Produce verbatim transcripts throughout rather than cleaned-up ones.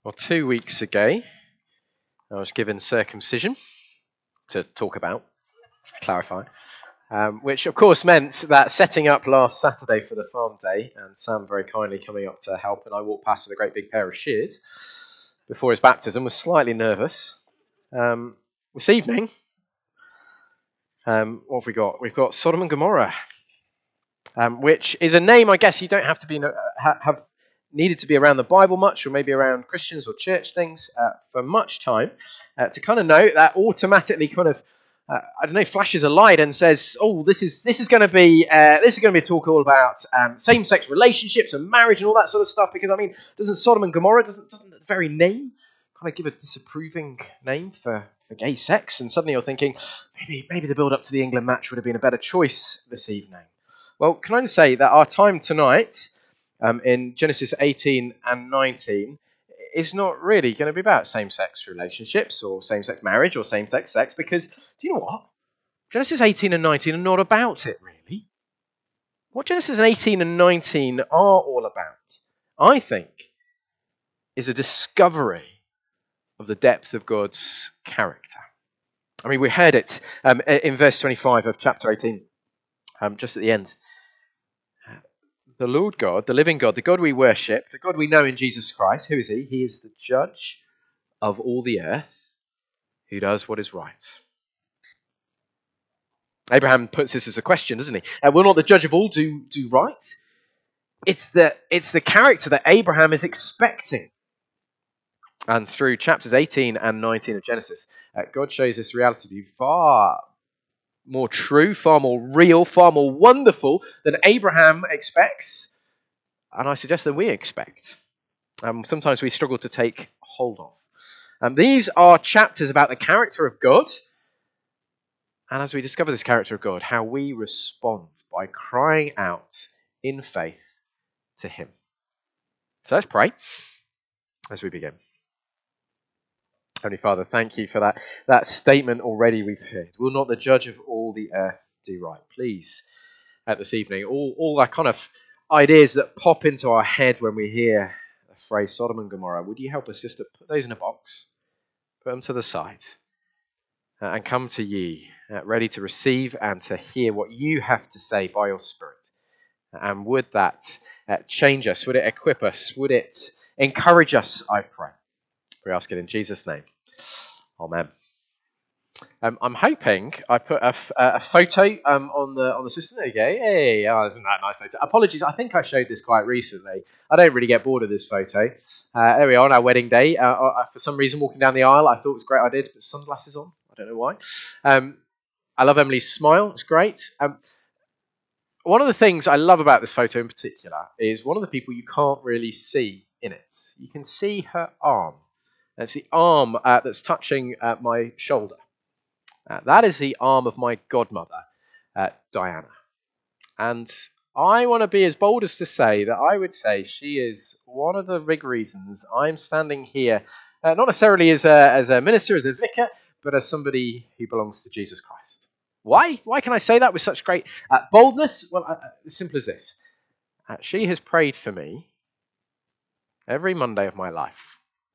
Well, two weeks ago, I was given circumcision to talk about, clarify, um, which of course meant that setting up last Saturday for the farm day, and Sam very kindly coming up to help, and I walked past with a great big pair of shears before his baptism, was slightly nervous. Um, this evening, um, what have we got? We've got Sodom and Gomorrah, um, which is a name I guess you don't have to be uh, have needed to be around the Bible much, or maybe around Christians or church things uh, for much time, uh, to kind of know that automatically kind of, uh, I don't know, flashes a light and says, oh, this is this is going to be uh, this is going to be a talk all about um, same-sex relationships and marriage and all that sort of stuff. Because I mean, doesn't Sodom and Gomorrah doesn't doesn't the very name kind of give a disapproving name for, for gay sex? And suddenly you're thinking, maybe maybe the build-up to the England match would have been a better choice this evening. Well, can I just say that our time tonight, Um, in Genesis eighteen and nineteen, is not really going to be about same-sex relationships or same-sex marriage or same-sex sex, because, do you know what? Genesis eighteen and nineteen are not about it, really. What Genesis eighteen and nineteen are all about, I think, is a discovery of the depth of God's character. I mean, we heard it um, in verse twenty-five of chapter eighteen, um, just at the end. The Lord God, the living God, the God we worship, the God we know in Jesus Christ, who is he? He is the judge of all the earth, who does what is right. Abraham puts this as a question, doesn't he? Uh, will not the judge of all do, do right? It's the, it's the character that Abraham is expecting. And through chapters eighteen and nineteen of Genesis, uh, God shows this reality to be far more true, far more real, far more wonderful than Abraham expects, and I suggest that we expect. Um, sometimes we struggle to take hold of. Um, these are chapters about the character of God, and as we discover this character of God, how we respond by crying out in faith to him. So let's pray as we begin. Heavenly Father, thank you for that, that statement already we've heard. Will not the judge of all the earth do right? Please, at this evening, all, all that kind of ideas that pop into our head when we hear the phrase Sodom and Gomorrah, would you help us just to put those in a box, put them to the side, uh, and come to ye, uh, ready to receive and to hear what you have to say by your Spirit. And would that uh, change us? Would it equip us? Would it encourage us, I pray? We ask it in Jesus' name. Amen. Um, I'm hoping I put a, f- a photo um, on the on the system. There you go. Hey, oh, isn't that a nice photo? Apologies, I think I showed this quite recently. I don't really get bored of this photo. Uh, there we are on our wedding day. Uh, uh, for some reason, walking down the aisle, I thought it was great idea to put sunglasses on. I don't know why. Um, I love Emily's smile. It's great. Um, one of the things I love about this photo in particular is one of the people you can't really see in it. You can see her arm. It's the arm uh, that's touching uh, my shoulder. Uh, that is the arm of my godmother, uh, Diana. And I want to be as bold as to say that I would say she is one of the big reasons I'm standing here, uh, not necessarily as a, as a minister, as a vicar, but as somebody who belongs to Jesus Christ. Why? Why can I say that with such great uh, boldness? Well, uh, as simple as this. Uh, she has prayed for me every Monday of my life.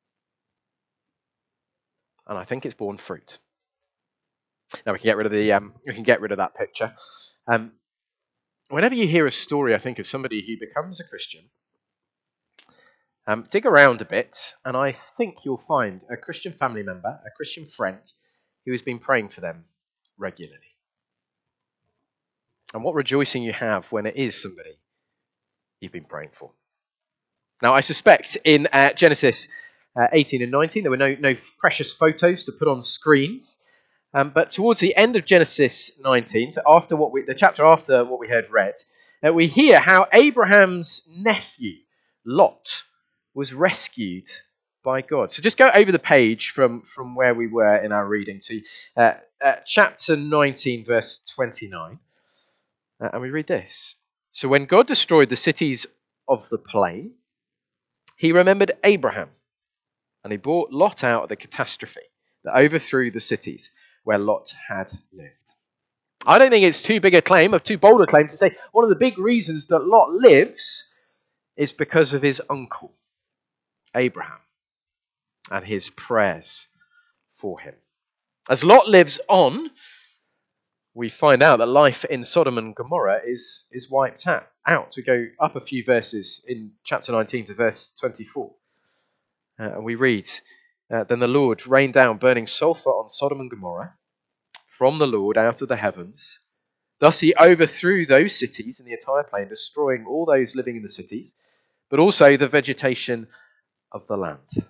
And I think it's borne fruit. Now we can get rid of the um, we can get rid of that picture. Um, whenever you hear a story, I think of somebody who becomes a Christian. Um, dig around a bit, and I think you'll find a Christian family member, a Christian friend, who has been praying for them regularly. And what rejoicing you have when it is somebody you've been praying for. Now I suspect in uh, Genesis uh, eighteen and nineteen there were no no precious photos to put on screens. Um, but towards the end of Genesis nineteen, so after what we, the chapter after what we heard read, uh, we hear how Abraham's nephew, Lot, was rescued by God. So just go over the page from, from where we were in our reading to uh, uh, chapter nineteen, verse twenty-nine. Uh, and we read this. So when God destroyed the cities of the plain, he remembered Abraham, and he brought Lot out of the catastrophe that overthrew the cities where Lot had lived. I don't think it's too big a claim, or too bold a claim to say one of the big reasons that Lot lives is because of his uncle, Abraham. and his prayers for him. As Lot lives on, we find out that life in Sodom and Gomorrah is, is wiped out. out. We go up a few verses in chapter nineteen to verse twenty-four. Uh, and we read, uh, Then the Lord rained down burning sulfur on Sodom and Gomorrah from the Lord out of the heavens. Thus he overthrew those cities in the entire plain, destroying all those living in the cities, but also the vegetation of the land.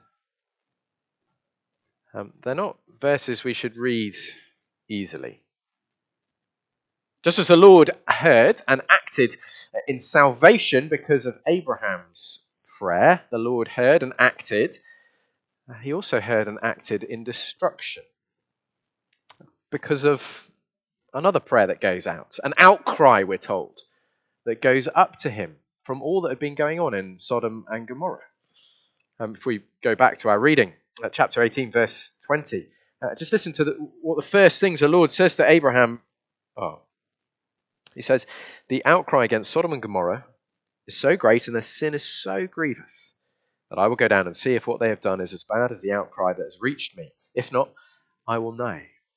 Um, they're not verses we should read easily. Just as the Lord heard and acted in salvation because of Abraham's prayer, the Lord heard and acted, he also heard and acted in destruction because of another prayer that goes out, an outcry, we're told, that goes up to him from all that had been going on in Sodom and Gomorrah. Um, if we go back to our reading, at chapter eighteen, verse twenty, uh, just listen to the, what the first things the Lord says to Abraham are. He says, the outcry against Sodom and Gomorrah is so great and their sin is so grievous that I will go down and see if what they have done is as bad as the outcry that has reached me. If not, I will know.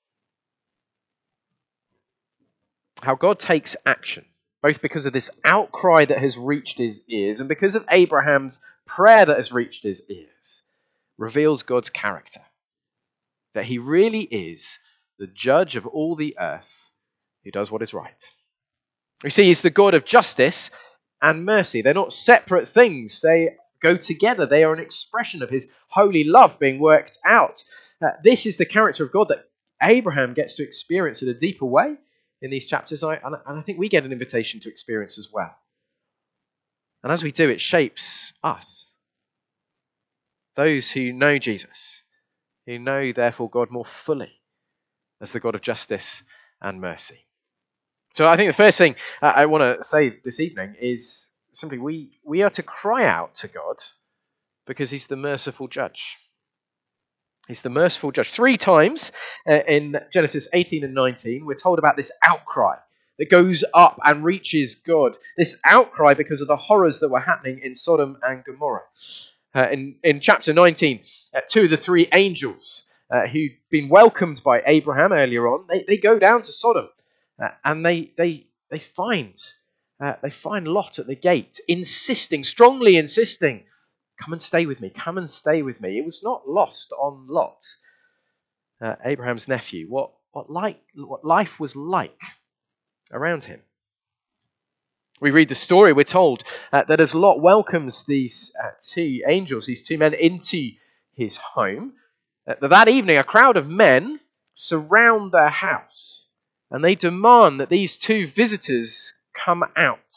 How God takes action, both because of this outcry that has reached his ears and because of Abraham's prayer that has reached his ears, reveals God's character. That he really is the judge of all the earth who does what is right. We see he's the God of justice and mercy. They're not separate things. They go together. They are an expression of his holy love being worked out. Uh, this is the character of God that Abraham gets to experience in a deeper way in these chapters, and I, and I think we get an invitation to experience as well. And as we do, it shapes us. Those who know Jesus, who know, therefore, God more fully as the God of justice and mercy. So I think the first thing I want to say this evening is simply we, we are to cry out to God because he's the merciful judge. He's the merciful judge. Three times uh, in Genesis eighteen and nineteen, we're told about this outcry that goes up and reaches God. This outcry because of the horrors that were happening in Sodom and Gomorrah. Uh, in, in chapter nineteen, uh, two of the three angels uh, who'd been welcomed by Abraham earlier on, they, they go down to Sodom. Uh, and they they they find uh, they find Lot at the gate, insisting, strongly insisting, "Come and stay with me. Come and stay with me." It was not lost on Lot, uh, Abraham's nephew, what what like what life was like around him. We read the story. We're told uh, that as Lot welcomes these uh, two angels, these two men, into his home, uh, that that evening a crowd of men surround their house. And they demand that these two visitors come out.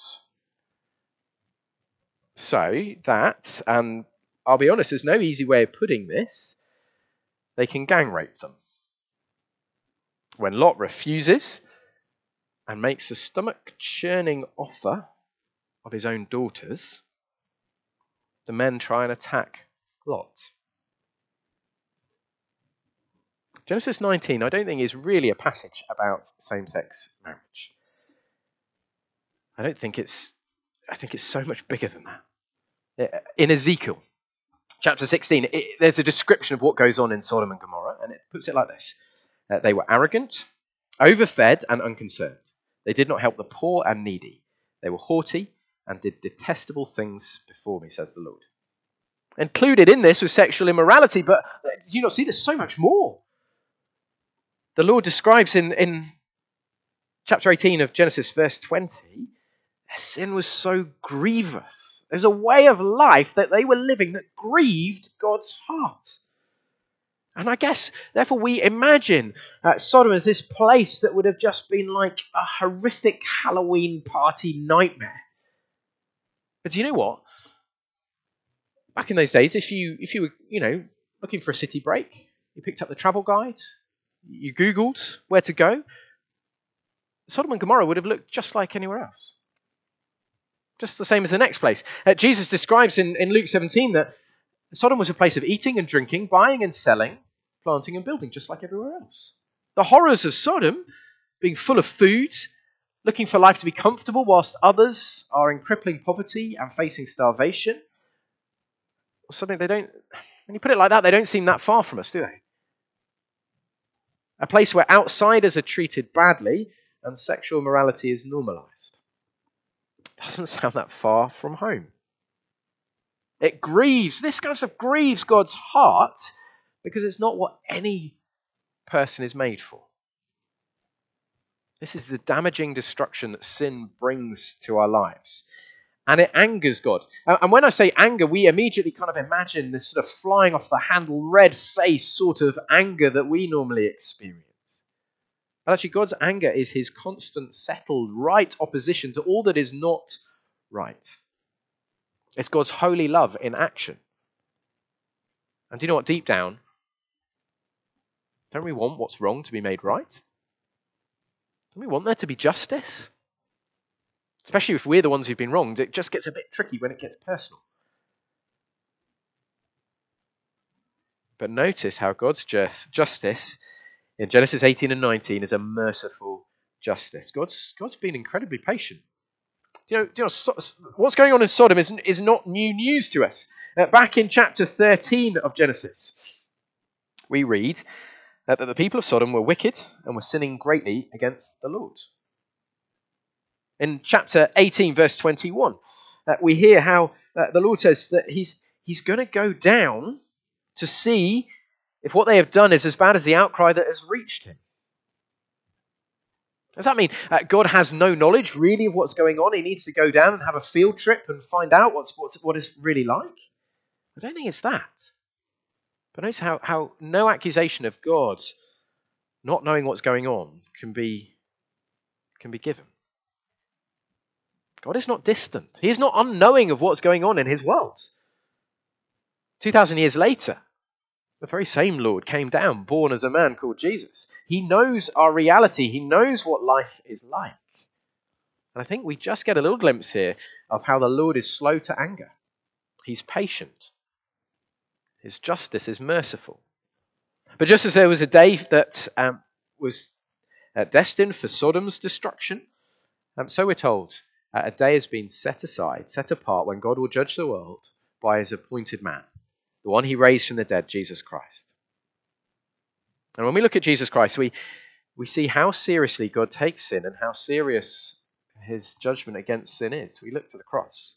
So that, and I'll be honest, there's no easy way of putting this, they can gang rape them. When Lot refuses and makes a stomach-churning offer of his own daughters, the men try and attack Lot. Genesis nineteen, I don't think, is really a passage about same-sex marriage. I don't think it's, I think it's so much bigger than that. In Ezekiel, chapter sixteen, it, there's a description of what goes on in Sodom and Gomorrah, and it puts it like this. Uh, they were arrogant, overfed, and unconcerned. They did not help the poor and needy. They were haughty and did detestable things before me, says the Lord. Included in this was sexual immorality, but do you not see there's so much more? The Lord describes in, in chapter eighteen of Genesis, verse twenty, their sin was so grievous. There's a way of life that they were living that grieved God's heart. And I guess, therefore, we imagine uh, Sodom as this place that would have just been like a horrific Halloween party nightmare. But do you know what? Back in those days, if you if you were, you know, looking for a city break, you picked up the travel guide, you Googled where to go, Sodom and Gomorrah would have looked just like anywhere else. Just the same as the next place. Uh, Jesus describes in, in Luke seventeen that Sodom was a place of eating and drinking, buying and selling, planting and building, just like everywhere else. The horrors of Sodom, being full of food, looking for life to be comfortable whilst others are in crippling poverty and facing starvation, something they don't, When you put it like that, they don't seem that far from us, do they? A place where outsiders are treated badly and sexual morality is normalized. Doesn't sound that far from home. It grieves, this kind of stuff grieves God's heart because it's not what any person is made for. This is the damaging destruction that sin brings to our lives. And it angers God. And when I say anger, we immediately kind of imagine this sort of flying off the handle, red face sort of anger that we normally experience. But actually, God's anger is his constant, settled, right opposition to all that is not right. It's God's holy love in action. And do you know what? Deep down, don't we want what's wrong to be made right? Don't we want there to be justice? Especially if we're the ones who've been wronged, it just gets a bit tricky when it gets personal. But notice how God's just, justice in Genesis eighteen and nineteen is a merciful justice. God's, God's been incredibly patient. Do you know, do you know so, what's going on in Sodom is, is not new news to us. Uh, back in chapter thirteen of Genesis, we read that the people of Sodom were wicked and were sinning greatly against the Lord. In chapter eighteen, verse twenty-one, uh, we hear how uh, the Lord says that he's, he's going to go down to see if what they have done is as bad as the outcry that has reached him. Does that mean uh, God has no knowledge really of what's going on? He needs to go down and have a field trip and find out what's, what's what it's really like? I don't think it's that. But notice how, how no accusation of God not knowing what's going on can be, can be given. God is not distant. He is not unknowing of what's going on in his world. Two thousand years later, the very same Lord came down, born as a man called Jesus. He knows our reality. He knows what life is like. And I think we just get a little glimpse here of how the Lord is slow to anger. He's patient. His justice is merciful. But just as there was a day that um, was uh, destined for Sodom's destruction, um, so we're told uh, a day has been set aside, set apart, when God will judge the world by his appointed man, the one he raised from the dead, Jesus Christ. And when we look at Jesus Christ, we, we see how seriously God takes sin and how serious his judgment against sin is. We look to the cross.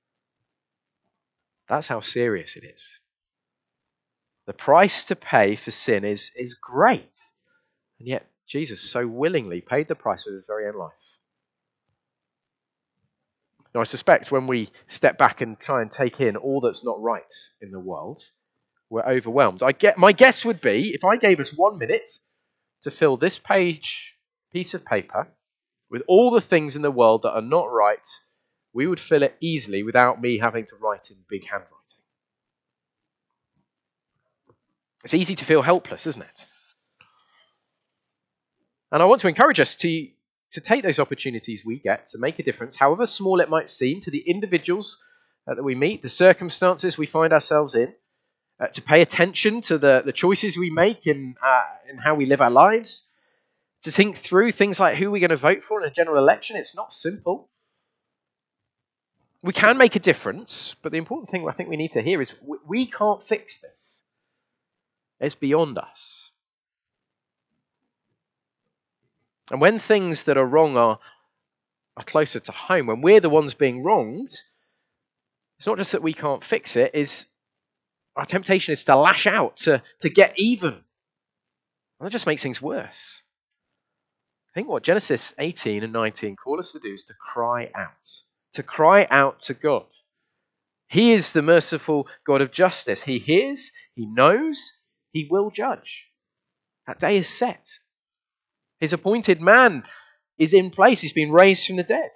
That's how serious it is. The price to pay for sin is, is great. And yet Jesus so willingly paid the price with his very own life. Now I suspect when we step back and try and take in all that's not right in the world, we're overwhelmed. I get, my guess would be, if I gave us one minute to fill this page, piece of paper, with all the things in the world that are not right, we would fill it easily without me having to write in big handwriting. It's easy to feel helpless, isn't it? And I want to encourage us to, to take those opportunities we get to make a difference, however small it might seem, to the individuals uh, that we meet, the circumstances we find ourselves in, uh, to pay attention to the, the choices we make in, uh, in how we live our lives, to think through things like who we're going to vote for in a general election. It's not simple. We can make a difference, but the important thing I think we need to hear is we, we can't fix this. It's beyond us. And when things that are wrong are, are closer to home, when we're the ones being wronged, it's not just that we can't fix it, is our temptation is to lash out, to, to get even. And that just makes things worse. I think what Genesis eighteen and nineteen call us to do is to cry out. To cry out to God. He is the merciful God of justice. He hears, he knows, he will judge. That day is set. His appointed man is in place. He's been raised from the dead.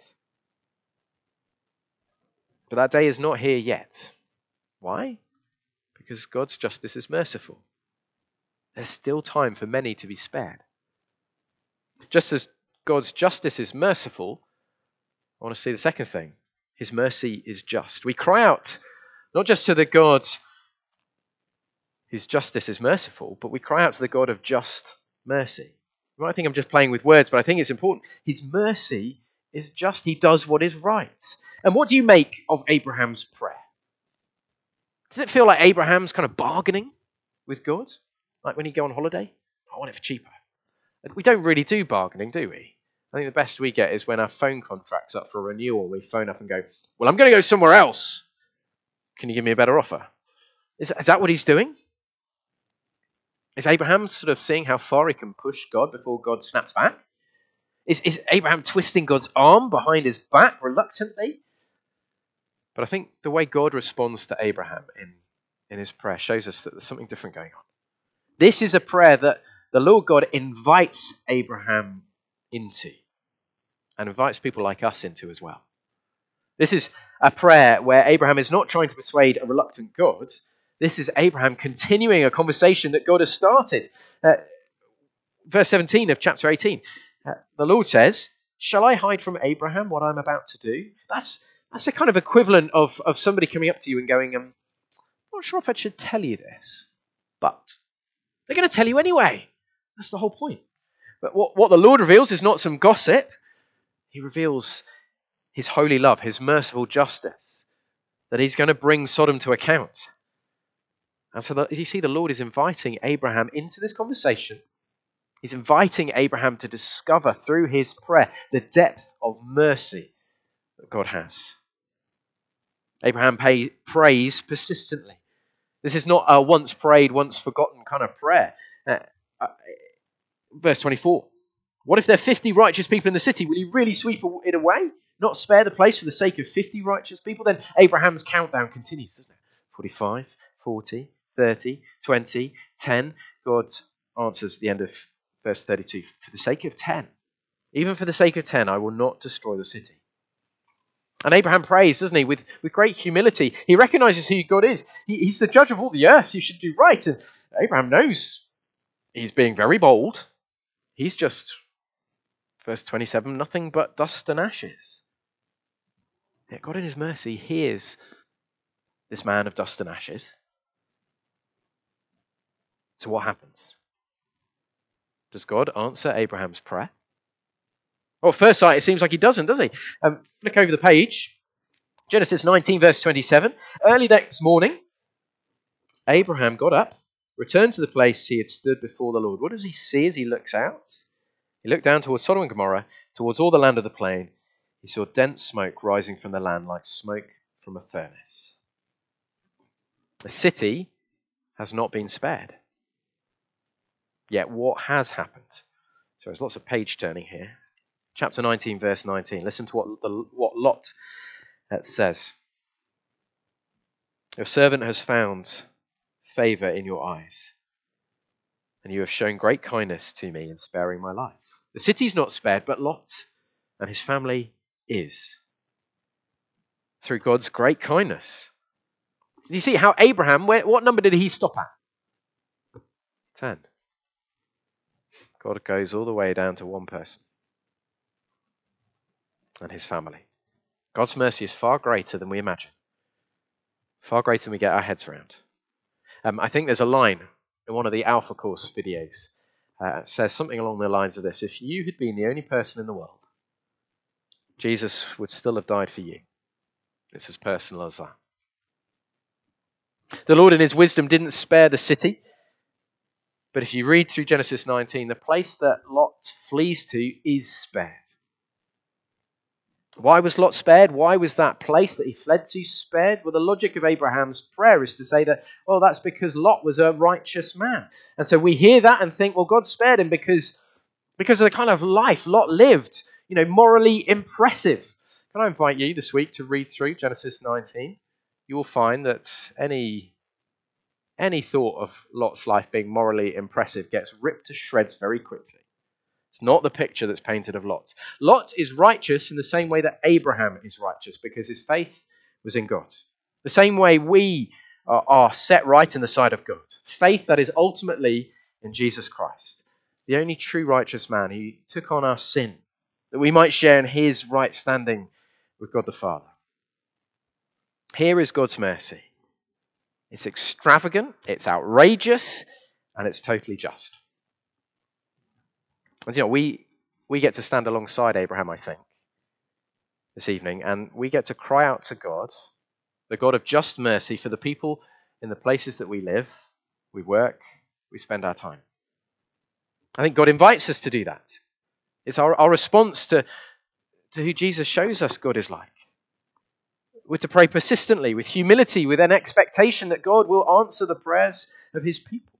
But that day is not here yet. Why? Because God's justice is merciful. There's still time for many to be spared. Just as God's justice is merciful, I want to see the second thing. His mercy is just. We cry out not just to the God whose justice is merciful, but we cry out to the God of just mercy. You might think I'm just playing with words, but I think it's important. His mercy is just. He does what is right. And what do you make of Abraham's prayer? Does it feel like Abraham's kind of bargaining with God? Like when you go on holiday? I want it for cheaper. We don't really do bargaining, do we? I think the best we get is when our phone contract's up for renewal. We phone up and go, well, I'm going to go somewhere else. Can you give me a better offer? Is, is that what he's doing? Is Abraham sort of seeing how far he can push God before God snaps back? Is, is Abraham twisting God's arm behind his back reluctantly? But I think the way God responds to Abraham in, in his prayer shows us that there's something different going on. This is a prayer that the Lord God invites Abraham into and invites people like us into as well. This is a prayer where Abraham is not trying to persuade a reluctant God. This is Abraham continuing a conversation that God has started. Uh, verse seventeen of chapter eighteen, uh, the Lord says, shall I hide from Abraham what I'm about to do? That's that's a kind of equivalent of, of somebody coming up to you and going, um, I'm not sure if I should tell you this, but they're going to tell you anyway. That's the whole point. But what, what the Lord reveals is not some gossip. He reveals his holy love, his merciful justice, that he's going to bring Sodom to account. And so the, you see, the Lord is inviting Abraham into this conversation. He's inviting Abraham to discover through his prayer the depth of mercy that God has. Abraham pay, prays persistently. This is not a once prayed, once forgotten kind of prayer. Uh, uh, verse twenty-four. What if there are fifty righteous people in the city? Will you really sweep it away? Not spare the place for the sake of fifty righteous people? Then Abraham's countdown continues, doesn't it? forty-five, forty, thirty, twenty, ten. God answers at the end of verse thirty-two. For the sake of ten, even for the sake of ten, I will not destroy the city. And Abraham prays, doesn't he, with, with great humility. He recognizes who God is. He, he's the judge of all the earth. You should do right. And Abraham knows he's being very bold. He's just, verse twenty-seven, nothing but dust and ashes. Yet God in his mercy hears this man of dust and ashes. So what happens? Does God answer Abraham's prayer? Well, at first sight, it seems like he doesn't, does he? Um, flick over the page. Genesis nineteen, verse twenty-seven. Early next morning, Abraham got up, returned to the place he had stood before the Lord. What does he see as he looks out? He looked down towards Sodom and Gomorrah, towards all the land of the plain. He saw dense smoke rising from the land like smoke from a furnace. The city has not been spared. Yet what has happened? So there's lots of page turning here. Chapter nineteen, verse nineteen. Listen to what, the, what Lot uh, says. Your servant has found favor in your eyes, and you have shown great kindness to me in sparing my life. The city's not spared, but Lot and his family is. Through God's great kindness. You see how Abraham, where, what number did he stop at? Ten. God goes all the way down to one person and his family. God's mercy is far greater than we imagine. Far greater than we get our heads around. Um, I think there's a line in one of the Alpha Course videos. Uh, it says something along the lines of this. If you had been the only person in the world, Jesus would still have died for you. It's as personal as that. The Lord in his wisdom didn't spare the city. But if you read through Genesis nineteen, the place that Lot flees to is spared. Why was Lot spared? Why was that place that he fled to spared? Well, the logic of Abraham's prayer is to say that, well, that's because Lot was a righteous man. And so we hear that and think, well, God spared him because, because of the kind of life Lot lived, you know, morally impressive. Can I invite you this week to read through Genesis nineteen? You will find that any, any thought of Lot's life being morally impressive gets ripped to shreds very quickly. It's not the picture that's painted of Lot. Lot is righteous in the same way that Abraham is righteous because his faith was in God. The same way we are, are set right in the sight of God. Faith that is ultimately in Jesus Christ, the only true righteous man who took on our sin, that we might share in his right standing with God the Father. Here is God's mercy. It's extravagant, it's outrageous, and it's totally just. And you know, we we get to stand alongside Abraham, I think, this evening, and we get to cry out to God, the God of just mercy, for the people in the places that we live, we work, we spend our time. I think God invites us to do that. It's our, our response to, to who Jesus shows us God is like. We're to pray persistently, with humility, with an expectation that God will answer the prayers of his people.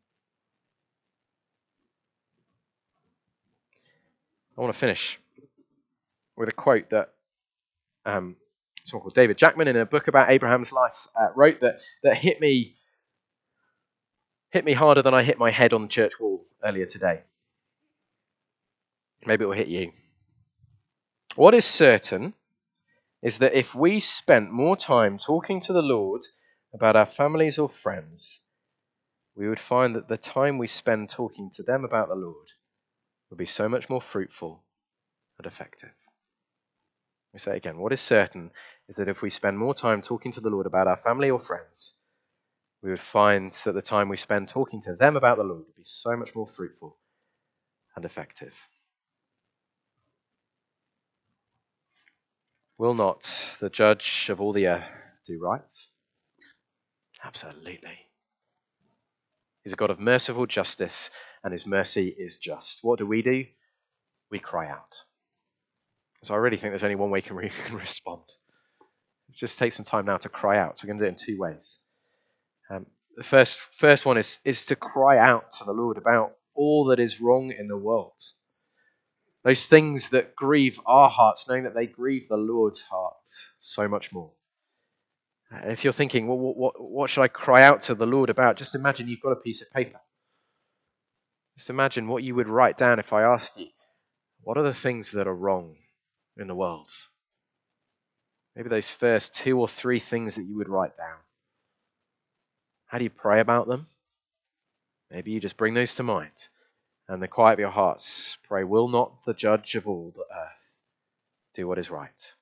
I want to finish with a quote that um, someone called David Jackman, in a book about Abraham's life, uh, wrote that that hit me hit me harder than I hit my head on the church wall earlier today. Maybe it will hit you. What is certain is that if we spent more time talking to the Lord about our families or friends, we would find that the time we spend talking to them about the Lord would be so much more fruitful and effective. Let me say it again. What is certain is that if we spend more time talking to the Lord about our family or friends, we would find that the time we spend talking to them about the Lord would be so much more fruitful and effective. Will not the judge of all the earth do right? Absolutely. He's a God of merciful justice, and his mercy is just. What do we do? We cry out. So I really think there's only one way we can, we can respond. Just take some time now to cry out. So we're going to do it in two ways. Um, the first, first one is, is to cry out to the Lord about all that is wrong in the world. Those things that grieve our hearts, knowing that they grieve the Lord's heart so much more. And if you're thinking, well, what, what, what should I cry out to the Lord about? Just imagine you've got a piece of paper. Just imagine what you would write down if I asked you, what are the things that are wrong in the world? Maybe those first two or three things that you would write down. How do you pray about them? Maybe you just bring those to mind. And in the quiet of your hearts, pray, will not the judge of all the earth do what is right?